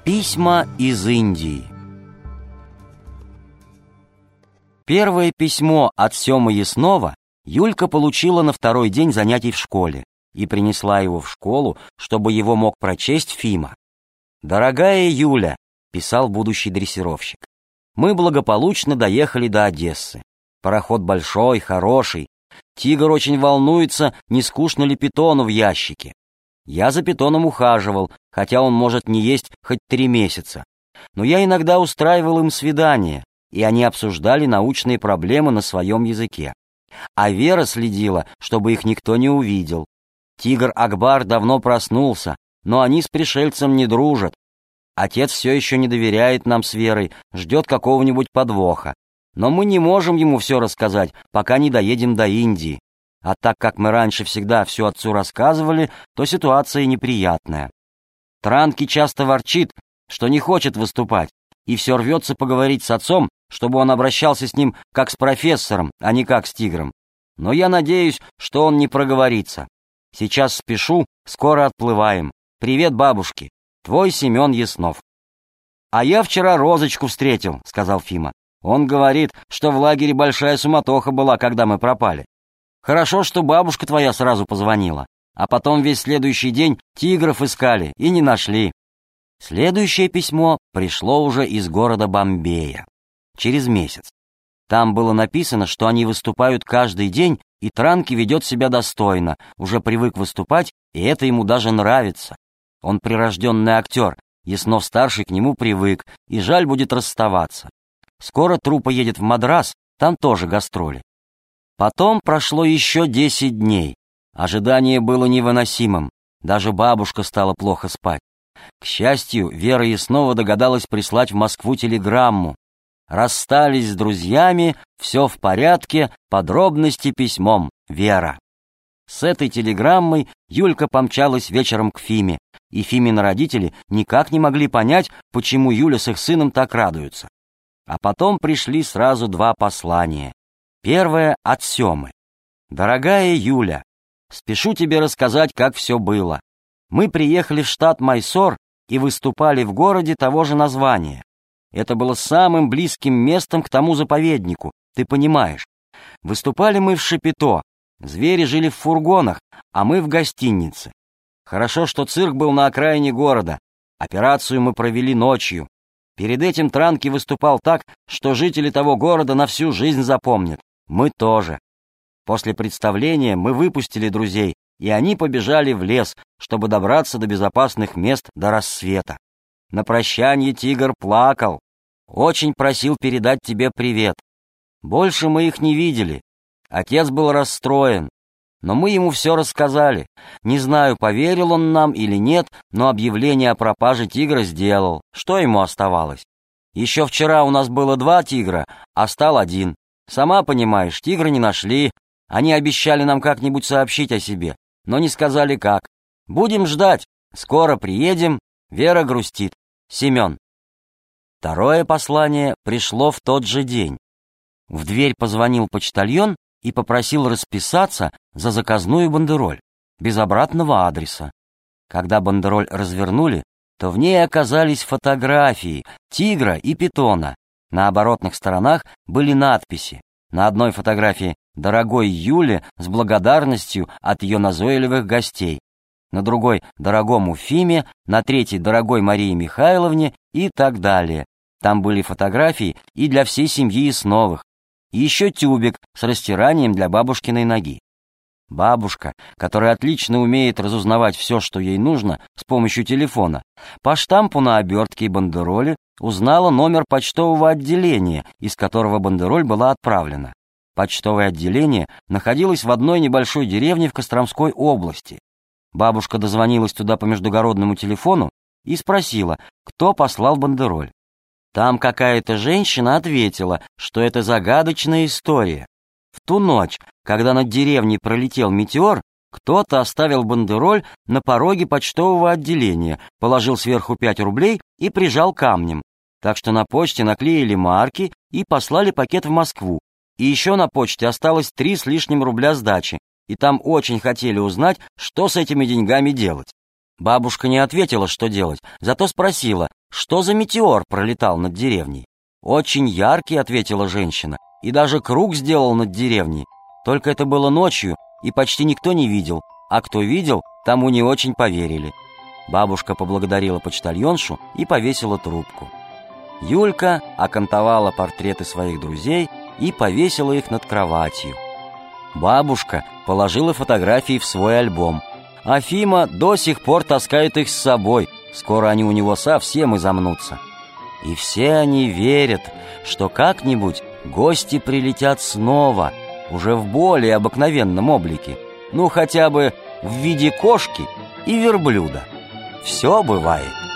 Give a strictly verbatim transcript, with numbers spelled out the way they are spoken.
Письма из Индии. Первое письмо от Семы Яснова Юлька получила на второй день занятий в школе и принесла его в школу, чтобы его мог прочесть Фима. «Дорогая Юля», — писал будущий дрессировщик, — «мы благополучно доехали до Одессы. Пароход большой, хороший. Тигр очень волнуется, не скучно ли питону в ящике. Я за питоном ухаживал, хотя он может не есть хоть три месяца. Но я иногда устраивал им свидания, и они обсуждали научные проблемы на своем языке. А Вера следила, чтобы их никто не увидел. Тигр Акбар давно проснулся, но они с пришельцем не дружат. Отец все еще не доверяет нам с Верой, ждет какого-нибудь подвоха. Но мы не можем ему все рассказать, пока не доедем до Индии. А так как мы раньше всегда все отцу рассказывали, то ситуация неприятная. Транки часто ворчит, что не хочет выступать, и все рвется поговорить с отцом, чтобы он обращался с ним как с профессором, а не как с тигром. Но я надеюсь, что он не проговорится. Сейчас спешу, скоро отплываем. Привет бабушке. Твой Семен Яснов». «А я вчера Розочку встретил», — сказал Фима. «Он говорит, что в лагере большая суматоха была, когда мы пропали. Хорошо, что бабушка твоя сразу позвонила, а потом весь следующий день тигров искали и не нашли». Следующее письмо пришло уже из города Бомбея. Через месяц. Там было написано, что они выступают каждый день, и Транки ведет себя достойно, уже привык выступать, и это ему даже нравится. Он прирожденный актер, Яснов-старший к нему привык, и жаль будет расставаться. Скоро труппа едет в Мадрас, там тоже гастроли. Потом прошло еще десять дней. Ожидание было невыносимым, даже бабушка стала плохо спать. К счастью, Вера Яснова догадалась прислать в Москву телеграмму. «Расстались с друзьями, все в порядке, подробности письмом. Вера». С этой телеграммой Юлька помчалась вечером к Фиме, и Фимины родители никак не могли понять, почему Юля с их сыном так радуются. А потом пришли сразу два послания. Первое от Семы. «Дорогая Юля, спешу тебе рассказать, как все было. Мы приехали в штат Майсор и выступали в городе того же названия. Это было самым близким местом к тому заповеднику, ты понимаешь. Выступали мы в Шапито, звери жили в фургонах, а мы в гостинице. Хорошо, что цирк был на окраине города. Операцию мы провели ночью. Перед этим Транки выступал так, что жители того города на всю жизнь запомнят. Мы тоже. После представления мы выпустили друзей, и они побежали в лес, чтобы добраться до безопасных мест до рассвета. На прощанье тигр плакал. Очень просил передать тебе привет. Больше мы их не видели. Отец был расстроен. Но мы ему все рассказали. Не знаю, поверил он нам или нет, но объявление о пропаже тигра сделал. Что ему оставалось? Еще вчера у нас было два тигра, а стал один. Сама понимаешь, тигра не нашли. Они обещали нам как-нибудь сообщить о себе, но не сказали как. Будем ждать. Скоро приедем. Вера грустит. Семен». Второе послание пришло в тот же день. В дверь позвонил почтальон и попросил расписаться за заказную бандероль, без обратного адреса. Когда бандероль развернули, то в ней оказались фотографии тигра и питона. На оборотных сторонах были надписи. На одной фотографии «Дорогой Юле» с благодарностью от ее назойливых гостей, на другой «Дорогому Фиме», на третьей «Дорогой Марии Михайловне» и так далее. Там были фотографии и для всей семьи Ясновых. И еще тюбик с растиранием для бабушкиной ноги. Бабушка, которая отлично умеет разузнавать все, что ей нужно, с помощью телефона, по штампу на обертке и бандероле узнала номер почтового отделения, из которого бандероль была отправлена. Почтовое отделение находилось в одной небольшой деревне в Костромской области. Бабушка дозвонилась туда по междугородному телефону и спросила, кто послал бандероль. Там какая-то женщина ответила, что это загадочная история. В ту ночь, когда над деревней пролетел метеор, кто-то оставил бандероль на пороге почтового отделения, положил сверху пять рублей и прижал камнем. Так что на почте наклеили марки и послали пакет в Москву. И еще на почте осталось три с лишним рубля сдачи, и там очень хотели узнать, что с этими деньгами делать. Бабушка не ответила, что делать, зато спросила, «Что за метеор пролетал над деревней?» «Очень яркий», — ответила женщина, «и даже круг сделал над деревней. Только это было ночью, и почти никто не видел, а кто видел, тому не очень поверили». Бабушка поблагодарила почтальоншу и повесила трубку. Юлька окантовала портреты своих друзей и повесила их над кроватью. Бабушка положила фотографии в свой альбом, а Фима до сих пор таскает их с собой. Скоро они у него совсем изомнутся. И все они верят, что как-нибудь гости прилетят снова, уже в более обыкновенном облике, ну хотя бы в виде кошки и верблюда. Все бывает.